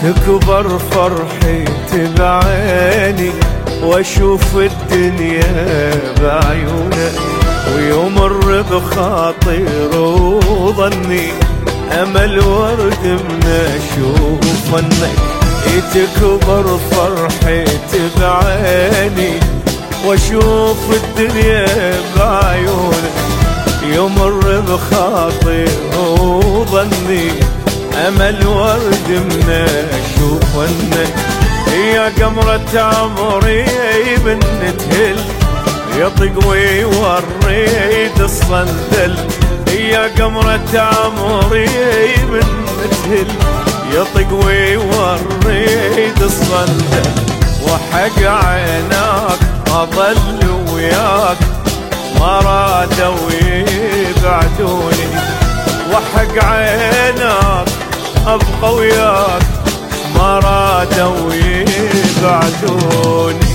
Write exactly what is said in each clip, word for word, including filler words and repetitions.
تكبر فرحتي بعيني واشوف الدنيا بعيونك، ويمر بخاطر وظني امل ورد من اشوف ظنك. تكبر فرحتي بعيني واشوف الدنيا بعيونك، يمر بخاطر وظني امل ورد من اشوف ظنك. يا قمرة عمري بنتهل يطق ويوريد الصندل، يا قمرة عمري بنتهل يطق ويوريد الصندل. وحق عيناك اظل وياك ما رادوا يبعدوني، وحق عيناك ابقى وياك ما رادوا يبعدوني.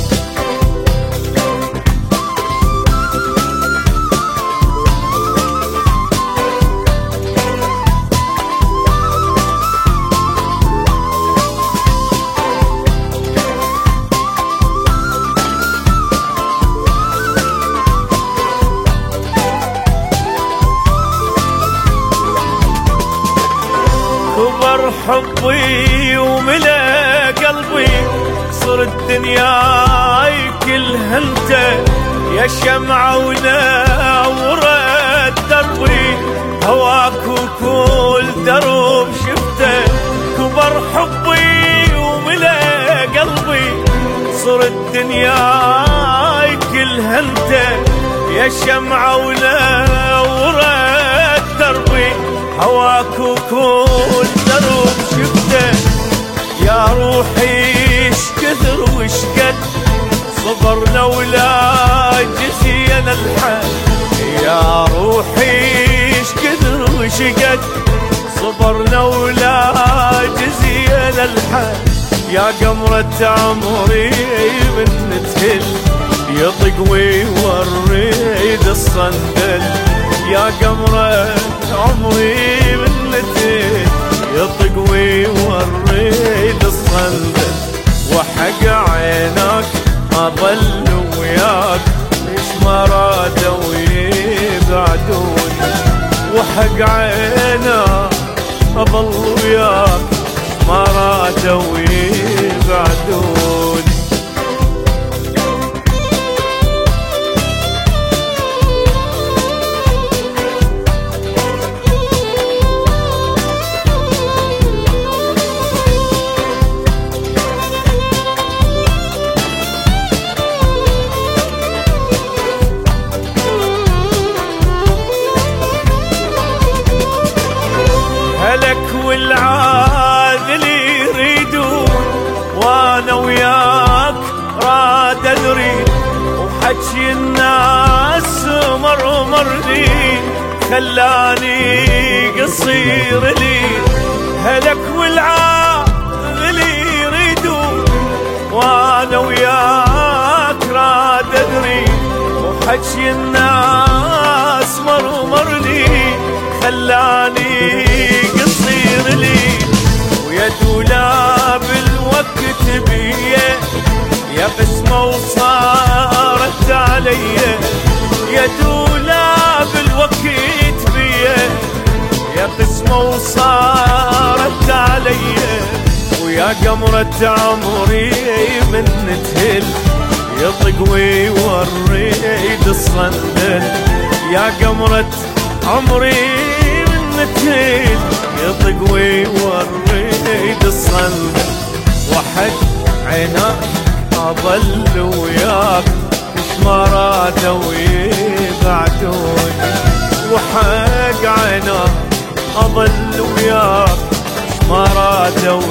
كبر حبي وملا قلبي، صر الدنيا كلها انت يا شمعة ونورت دربي، هواك وكل درب شفته. كبر حبي وملا قلبي، صر الدنيا كلها انت يا شمعة ونورت دربي، هواك وكل درب شفته. يا روحي اش كثر وش قد صبرنا ولا جزينا الحال، يا روحي اش كثر وش قد صبرنا ولا جزينا الحال. يا قمرة عمري بنتهل يطق ويوريد الصندل، يا قمرة عمري بنتهل يطق ويوريد الصندل. وحق عيناك اظل وياك ليش ما رادوا يبعدوني، وحق عيناك اظل وياك ما رادوا يبعدوني. هلك والعاذل يريدون وانا وياك راد نريد، وحكي الناس مرمر لي خلاني قصير لي. هلك والعاذل يريدون وانا وياك راد نريد، وحكي الناس مرمر لي خلاني قصير لي. ويا دولاب الوقت بيه يا بسمة وصارت علي، يا دولاب الوقت بيه يا بسمة وصارت علي. ويا قمرة عمري بنتهل يطق ويوريد الصندل، يا قمرة عمري بنتهل يطق ويوريد الصندل. وحق عيناك اظل وياك مش ما رادوا يبعدوني، وحق عيناك اظل وياك مش ما رادوا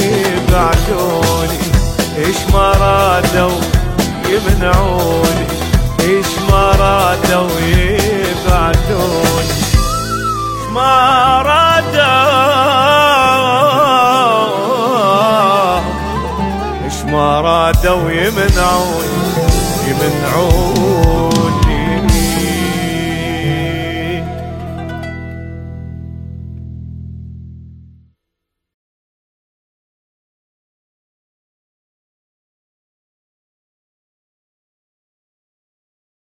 يبعدوني، ايش ما رادوا يمنعوني، ايش ما رادوا يبعدوني، ما رادوا ايش ما رادوا يمنعوني يمنعوني